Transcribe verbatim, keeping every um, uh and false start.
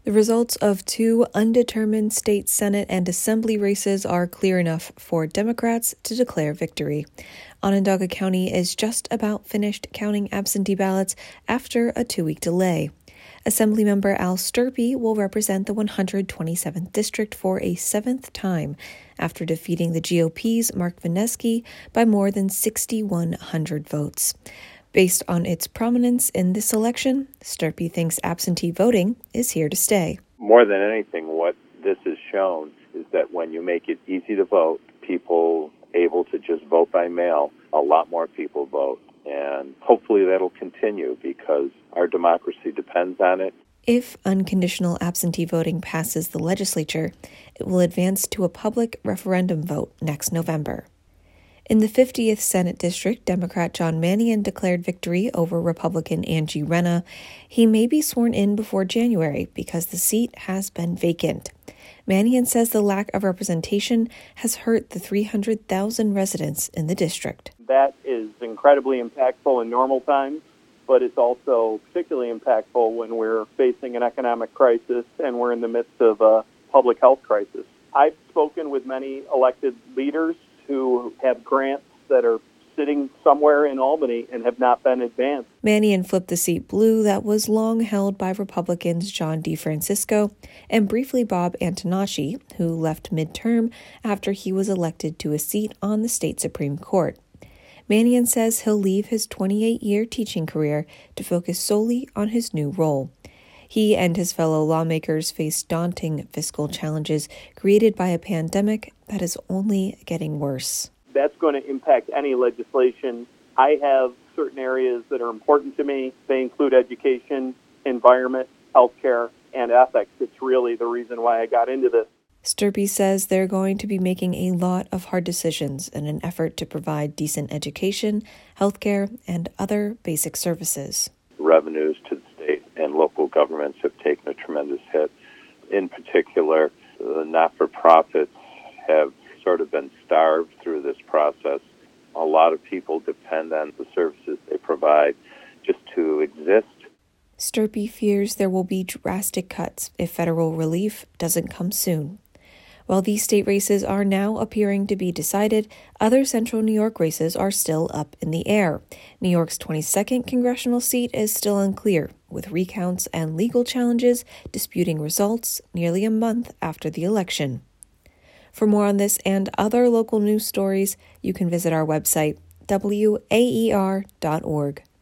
The results of two undetermined state Senate and Assembly races are clear enough for Democrats to declare victory. Onondaga County is just about finished counting absentee ballots after a two-week delay. Assemblymember Al Sturpey will represent the one hundred twenty-seventh District for a seventh time after defeating the G O P's Mark Vineski by more than six thousand one hundred votes. Based on its prominence in this election, Sturpey thinks absentee voting is here to stay. More than anything, what this has shown is that when you make it easy to vote, people able to just vote by mail, a lot more people vote. And hopefully that'll continue because our democracy depends on it. If unconditional absentee voting passes the legislature, it will advance to a public referendum vote next November. In the fiftieth Senate District, Democrat John Mannion declared victory over Republican Angie Renna. He may be sworn in before January because the seat has been vacant. Mannion says the lack of representation has hurt the three hundred thousand residents in the district. That is incredibly impactful in normal times, but it's also particularly impactful when we're facing an economic crisis and we're in the midst of a public health crisis. I've spoken with many elected leaders who have grants that are sitting somewhere in Albany and have not been advanced. Mannion flipped the seat blue that was long held by Republicans John DeFrancisco and briefly Bob Antonacci, who left midterm after he was elected to a seat on the state Supreme Court. Mannion says he'll leave his twenty-eight-year teaching career to focus solely on his new role. He and his fellow lawmakers face daunting fiscal challenges created by a pandemic that is only getting worse. That's going to impact any legislation. I have certain areas that are important to me. They include education, environment, healthcare, and ethics. It's really the reason why I got into this. Sturpey says they're going to be making a lot of hard decisions in an effort to provide decent education, healthcare, and other basic services. Revenues to the state and local governments have taken a tremendous hit. In particular, the not-for-profits have sort of been starved through this process. A lot of people depend on the services they provide just to exist. Sturpey fears there will be drastic cuts if federal relief doesn't come soon. While these state races are now appearing to be decided, other central New York races are still up in the air. New York's twenty-second congressional seat is still unclear, with recounts and legal challenges disputing results nearly a month after the election. For more on this and other local news stories, you can visit our website, W A E R dot org.